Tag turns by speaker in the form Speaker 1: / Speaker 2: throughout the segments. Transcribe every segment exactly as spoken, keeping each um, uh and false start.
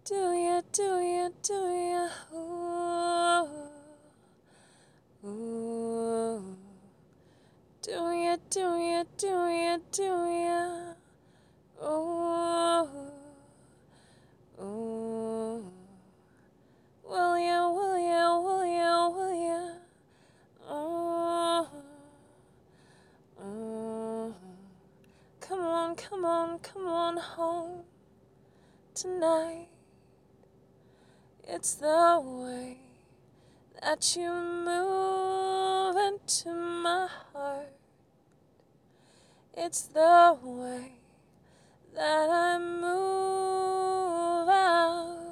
Speaker 1: Do ya, do ya, do ya, ooh, ooh. Do ya, do ya, do ya, do ya, ooh, ooh. Will ya, will ya, will ya, will ya, ooh, ooh. Come on, come on, come on home tonight. It's the way that you move into my heart. It's the way that I move out.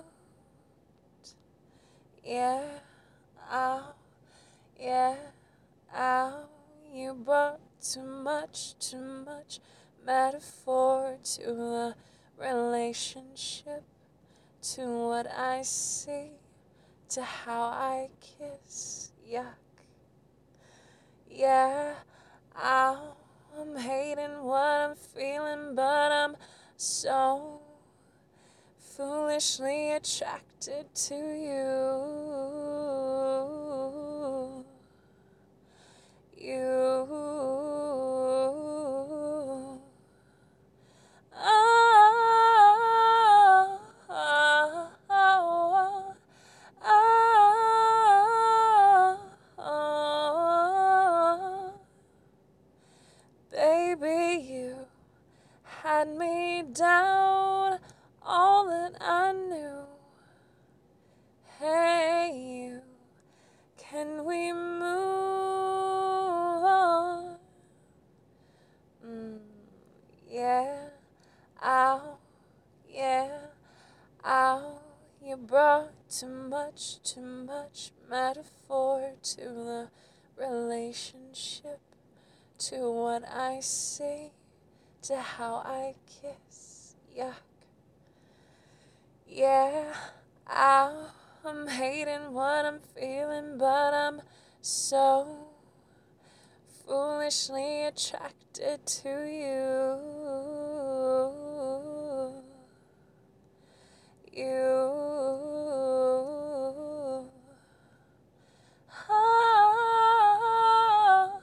Speaker 1: Yeah, ow, yeah, ow. You brought too much, too much metaphor to the relationship, to what I see, to how I kiss. Yuck. Yeah, ow, I'm hating what I'm feeling, but I'm so foolishly attracted to you. You. Oh, oh, oh, oh, oh. Baby, you had me down all that I knew. Hey, you, can we move on? Mm, yeah, ow, yeah, ow. You brought too much, too much metaphor to the relationship, to what I see, to how I kiss. Yuck. Yeah, ow, I'm hating what I'm feeling, but I'm so foolishly attracted to you. You. Oh,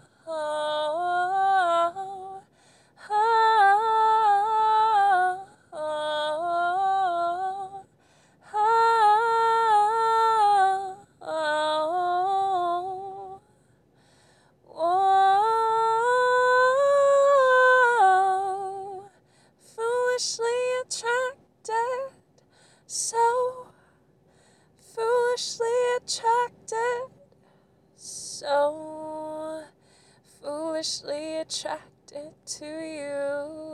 Speaker 1: oh, oh, oh, oh, oh. Whoa, foolishly attracted, so foolishly attracted, so foolishly attracted to you.